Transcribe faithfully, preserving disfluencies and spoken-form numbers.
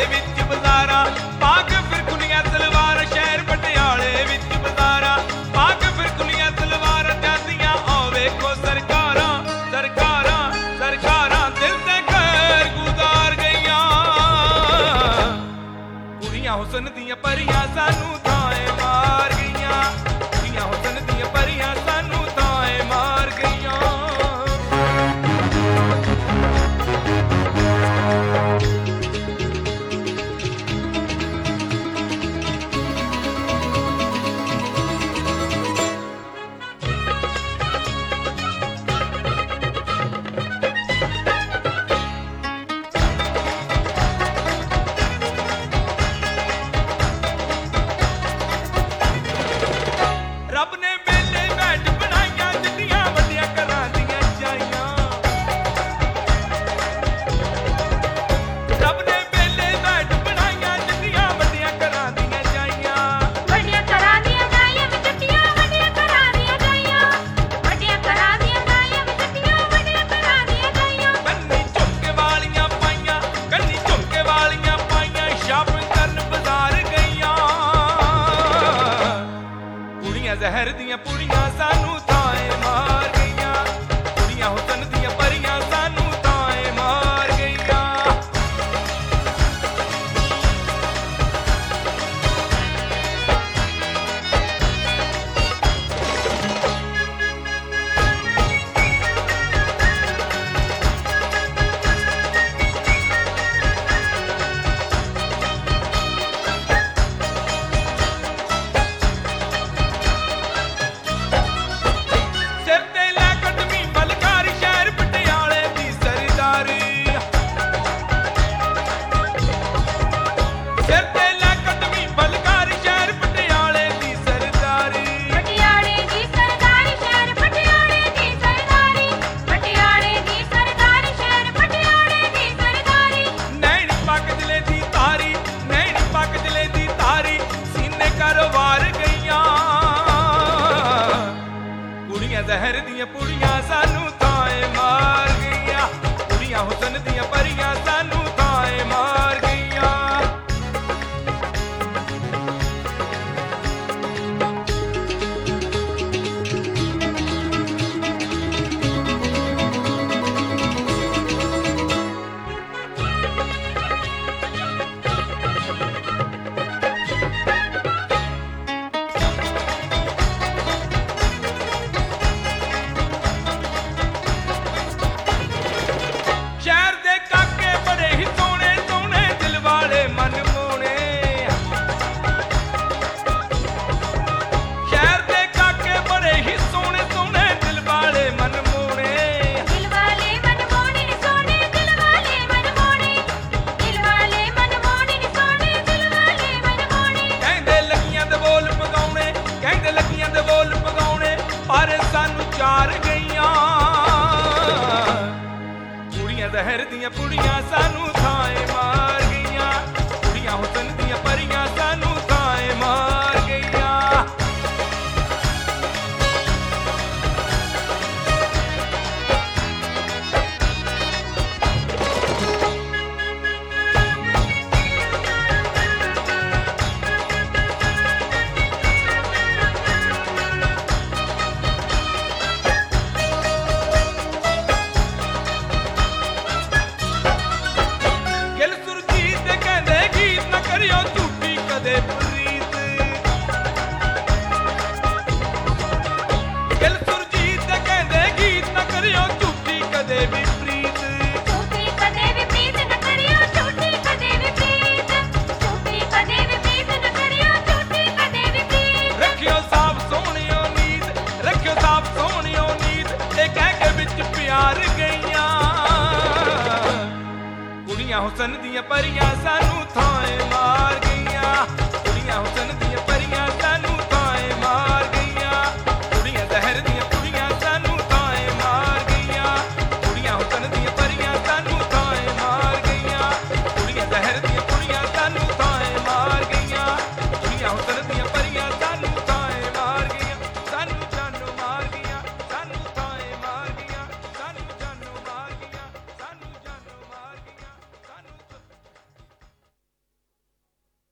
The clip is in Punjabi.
ਵਿੱਚ ਬਾਜ਼ਾਰਾਂ ਪਾ ਕੇ ਫਿਰ ਕੁੜੀਆਂ ਤਲਵਾਰ ਸ਼ਹਿਰ ਪਟਿਆਲੇ ਵਿੱਚ ਬਾਜ਼ਾਰਾਂ ਪਾ ਕੇ ਫਿਰ ਕੁੜੀਆਂ ਤਲਵਾਰ ਜਾਂਦੀਆਂ ਆ ਵੇਖੋ ਸਰਕਾਰਾਂ ਸਰਕਾਰਾਂ ਸਰਕਾਰਾਂ ਦਿਲ ਤੇ ਘਰ ਗੁਜ਼ਾਰ ਗਈਆਂ ਕੁੜੀਆਂ ਹੁਸਨ ਦੀਆਂ ਪਰੀਆਂ ਸਾਨੂੰ ਥਾਏ ਮਾਰ ਗਈਆਂ ਕੁੜੀਆਂ ਹੁਸਨ ਦੀਆਂ ਪਰੀਆਂ ਸਾਨੂੰ ਥਾਏ ਮਾਰ ਗਈਆਂ ਰੱਬ ਨੇ ਮੇਲੇ ਬੈਠ ਬਣਾਈਆਂ ਜਿੱਡੀਆਂ ਵੱਡੀਆਂ ਘਰਾਂ ਦੀਆਂ ਜਾਈਆਂ ਰੱਬ ਨੇ ਮੇਲੇ ਬੈਠ ਬਣਾਈਆਂ ਜਿੱਡੀਆਂ ਵੱਡੀਆਂ ਘਰਾਂ ਦੀਆਂ ਜਾਈਆਂ ਵੱਡੀਆਂ ਘਰਾਂ ਦੀਆਂ ਜਾਈਆਂ ਵਿੱਚ ਜੱਟੀਆਂ ਵੱਡੀਆਂ ਘਰਾਂ ਦੀਆਂ ਜਾਈਆਂ ਵੱਡੀਆਂ ਘਰਾਂ ਦੀਆਂ ਜਾਈਆਂ ਵਿੱਚ ਜੱਟੀਆਂ ਵੱਡੀਆਂ ਘਰਾਂ ਦੀਆਂ ਜਾਈਆਂ ਕੰਨੀ ਝੁਮਕੇ ਵਾਲੀਆਂ ਪਾਈਆਂ ਕੰਨੀ ਝੁਮਕੇ ਵਾਲੀਆਂ ਪਾਈਆਂ ਸ਼ਾਪਿੰਗ ਕਰਨ ਬਾਜ਼ਾਰ ਗਈਆਂ ਕੁੜੀਆਂ ਜ਼ਹਿਰ ਦੀਆਂ ਪੁੜੀਆਂ ਸਾਨੂੰ ਥਾਏ ਮਾਰ ਗਈਆਂ ਕੁੜੀਆਂ ਹੁਸਨ ਦੀਆਂ ਪਰੀਆਂ ਸਾਨੂੰ ਥਾਏ ਮਾਰ ਗਈਆਂ ਸਿਰ ਤੇ ਲੈ ਕਦਮੀ ਬਲਕਾਰੀ ਸ਼ਹਿਰ ਪਟਿਆਲੇ ਦੀ ਸਰਦਾਰੀ ਸਿਰ ਤੇ ਲੈ ਕਦਮੀ ਬਲਕਾਰੀ ਸ਼ਹਿਰ ਪਟਿਆਲੇ ਦੀ ਸਰਦਾਰੀ ਪਟਿਆਲੇ ਦੀ ਸਰਦਾਰੀ ਸ਼ਹਿਰ ਪਟਿਆਲੇ ਦੀ ਸਰਦਾਰੀ ਪਟਿਆਲੇ ਦੀ ਸਰਦਾਰੀ ਸ਼ਹਿਰ ਪਟਿਆਲੇ ਦੀ ਸਰਦਾਰੀ ਨੈਣ ਪੱਕ ਦਿਲੇ ਦੀ ਤਾਰੀ ਨੈਣ ਪੱਕ ਦਿਲੇ ਦੀ ਤਾਰੀ ਸੀਨੇ ਕਰਵਾਰ ਗਈਆਂ ਕੁੜੀਆਂ ਜ਼ਹਿਰ ਦੀਆਂ ਪੁੜੀਆਂ ਸਾਨੂੰ ਥਾਏ ਮਾਰ ਗਈਆਂ ਕੁੜੀਆਂ ਹੁਸਨ ਦੀਆਂ ਪਰੀਆਂ ਸਾਨੂੰ ਥਾਏ ਮਾਰ ਗਈਆਂ ਸ਼ਹਿਰ ਦੇ ਕਾਕੇ ਬੜੇ ਹੀ ਸੋਹਣੇ ਸੋਹਣੇ ਦਿਲ ਵਾਲੇ ਮਨ ਮੋਹਣੇ ਸ਼ਹਿਰ ਦੇ ਕਾਕੇ ਬੜੇ ਹੀ ਸੋਹਣੇ ਸੋਹਣੇ ਦਿਲ ਵਾਲੇ ਮਨ ਮੋਹਣੇ ਦਿਲ ਵਾਲੇ ਮਨਮੋਹਣੇ ਨੀ ਸੋਹਣੇ ਦਿਲ ਵਾਲੇ ਮਨਮੋਹਣੇ ਦਿਲ ਵਾਲੇ ਮਨਮੋਹਣੇ ਨੀ ਸੋਹਣੇ ਦਿਲ ਵਾਲੇ ਮਨਮੋਹਣੇ ਕਹਿੰਦੇ ਲੱਗੀਆਂ ਦੇ ਬੋਲ ਪਗਾਉਣੇ ਕਹਿੰਦੇ ਲੱਗੀਆਂ ਦੇ ਬੋਲ ਪਗਾਉਣੇ ਪਰ ਸਾਨੂੰ ਚਾਰ ਗਈਆਂ ਕੁੜੀਆਂ ਜ਼ਹਿਰ ਦੀਆਂ ਪੁੜੀਆਂ ਸਾਨੂੰ ਥਾਏ ਮਾਰ ਗਈਆਂ ਕੁੜੀਆਂ ਹੁਸਨ ਦੀਆਂ ਪਰੀਆਂ ਸਾਨੂੰ ਥਾਏ ਮਾਰ ਗਈਆਂ ਗਿਲ ਸੁਰਜੀਤ ਦੇ ਕਹਿੰਦੇ ਗੀਤ ਨਾ ਕਰਿਓ ਝੂਠੀ ਕਦੇ ਪ੍ਰੀਤ ਗਿਲ ਸੁਰਜੀਤ ਦੇ ਕਹਿੰਦੇ ਗੀਤ ਨਾ ਕਰਿਓ ਝੂਠੀ ਕਦੇ ਵੀ ਪ੍ਰੀਤ ਝੂਠੀ ਕਦੇ ਵੀ ਪ੍ਰੀਤ ਨਾ ਕਰਿਓ ਝੂਠੀ ਕਦੇ ਵੀ ਪ੍ਰੀਤ ਝੂਠੀ ਕਦੇ ਵੀ ਪ੍ਰੀਤ ਨਾ ਕਰਿਓ ਝੂਠੀ ਕਦੇ ਵੀ ਪ੍ਰੀਤ ਰੱਖਿਓ ਸਾਫ ਸੋਹਣਿਓ ਨੀਤ ਰੱਖਿਓ ਸਾਫ ਸੋਹਣਿਓ ਨੀਤ ਇਹ ਕਹਿ ਕੇ ਵਿੱਚ ਪਿਆਰ ਗਈਆਂ ਕੁੜੀਆਂ ਹੁਸਨ ਦੀਆਂ ਪਰੀਆਂ ਸਾਨੂੰ ਥਾਏ ਮਾਰ ਗਈਆਂ ਕੁੜੀਆਂ ਹੁਸਨ